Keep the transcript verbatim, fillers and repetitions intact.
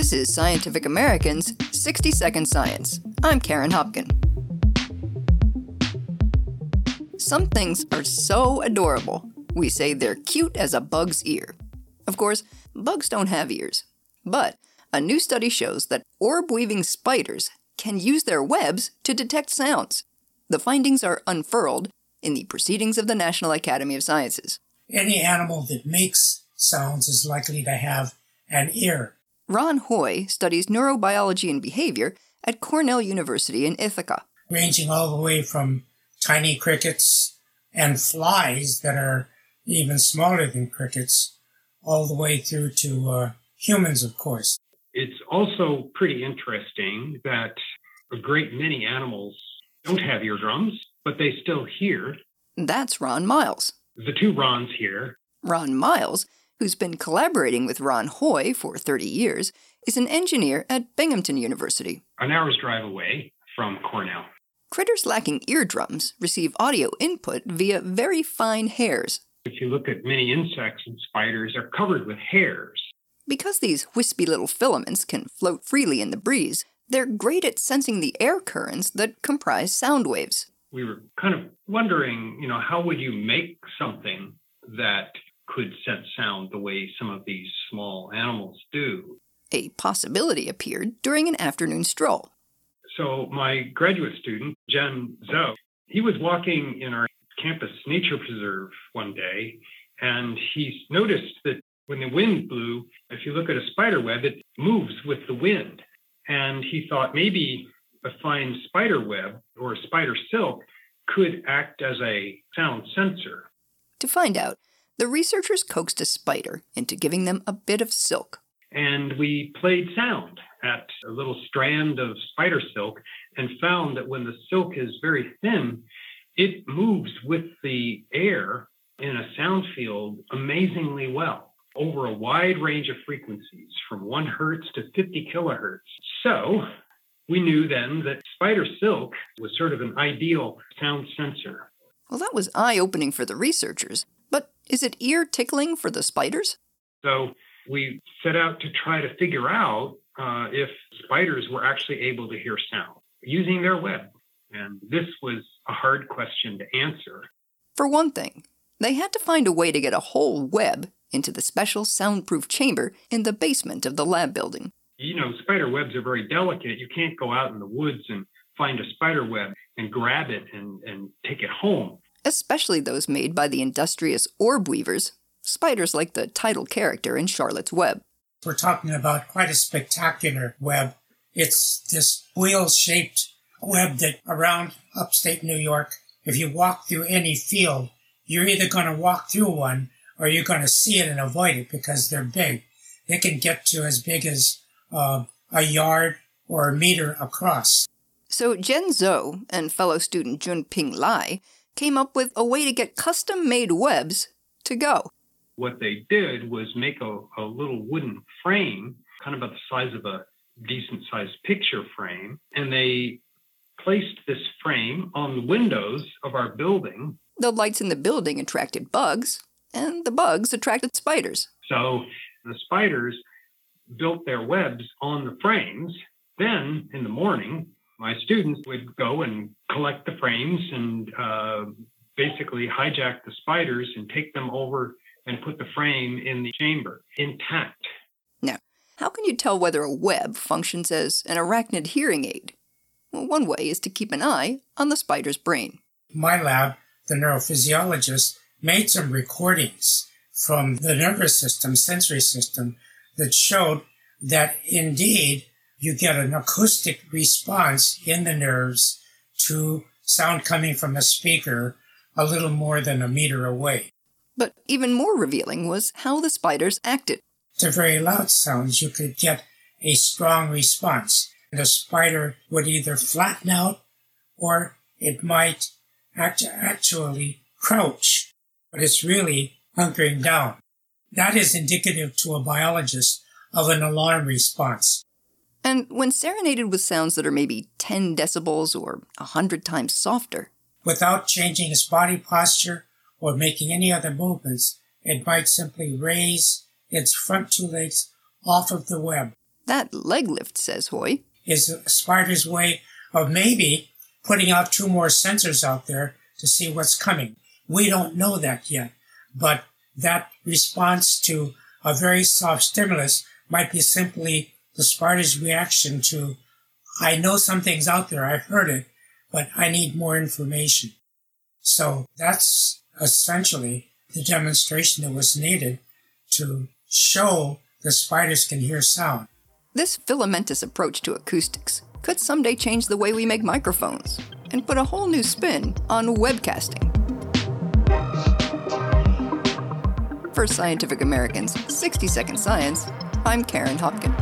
This is Scientific American's sixty second Science. I'm Karen Hopkin. Some things are so adorable, we say they're cute as a bug's ear. Of course, bugs don't have ears. But a new study shows that orb-weaving spiders can use their webs to detect sounds. The findings are unfurled in the Proceedings of the National Academy of Sciences. Any animal that makes sounds is likely to have an ear. Ron Hoy studies neurobiology and behavior at Cornell University in Ithaca. Ranging all the way from tiny crickets and flies that are even smaller than crickets, all the way through to uh, humans, of course. It's also pretty interesting that a great many animals don't have eardrums, but they still hear. That's Ron Miles. The two Rons here. Ron Miles, who's been collaborating with Ron Hoy for thirty years, is an engineer at Binghamton University. An hour's drive away from Cornell. Critters lacking eardrums receive audio input via very fine hairs. If you look at many insects and spiders, they're covered with hairs. Because these wispy little filaments can float freely in the breeze, they're great at sensing the air currents that comprise sound waves. We were kind of wondering, you know, how would you make something that could sense sound the way some of these small animals do? A possibility appeared during an afternoon stroll. So my graduate student, Jen Zhou, he was walking in our campus nature preserve one day, and he noticed that when the wind blew, if you look at a spider web, it moves with the wind. And he thought maybe a fine spider web or a spider silk could act as a sound sensor. To find out, the researchers coaxed a spider into giving them a bit of silk. And we played sound at a little strand of spider silk and found that when the silk is very thin, it moves with the air in a sound field amazingly well over a wide range of frequencies from one hertz to fifty kilohertz. So we knew then that spider silk was sort of an ideal sound sensor. Well, that was eye-opening for the researchers. But is it ear tickling for the spiders? So we set out to try to figure out uh, if spiders were actually able to hear sound using their web. And this was a hard question to answer. For one thing, they had to find a way to get a whole web into the special soundproof chamber in the basement of the lab building. You know, spider webs are very delicate. You can't go out in the woods and find a spider web and grab it and, and take it home. Especially those made by the industrious orb weavers, spiders like the title character in Charlotte's Web. We're talking about quite a spectacular web. It's this wheel-shaped web that around upstate New York, if you walk through any field, you're either going to walk through one or you're going to see it and avoid it because they're big. They can get to as big as uh, a yard or a meter across. So Jen Zhou and fellow student Junping Lai came up with a way to get custom-made webs to go. What they did was make a, a little wooden frame, kind of about the size of a decent-sized picture frame, and they placed this frame on the windows of our building. The lights in the building attracted bugs, and the bugs attracted spiders. So the spiders built their webs on the frames. Then, in the morning, my students would go and collect the frames and uh, basically hijack the spiders and take them over and put the frame in the chamber intact. Now, how can you tell whether a web functions as an arachnid hearing aid? Well, one way is to keep an eye on the spider's brain. My lab, the neurophysiologist, made some recordings from the nervous system, sensory system, that showed that indeed you get an acoustic response in the nerves to sound coming from a speaker a little more than a meter away. But even more revealing was how the spiders acted. To very loud sounds, you could get a strong response. The spider would either flatten out or it might act- actually crouch, but it's really hunkering down. That is indicative to a biologist of an alarm response. And when serenaded with sounds that are maybe ten decibels or one hundred times softer, without changing its body posture or making any other movements, it might simply raise its front two legs off of the web. That leg lift, says Hoy, is a spider's way of maybe putting out two more sensors out there to see what's coming. We don't know that yet, but that response to a very soft stimulus might be simply the spider's reaction to, I know something's out there, I've heard it, but I need more information. So that's essentially the demonstration that was needed to show the spiders can hear sound. This filamentous approach to acoustics could someday change the way we make microphones and put a whole new spin on webcasting. For Scientific American's sixty second Science, I'm Karen Hopkins.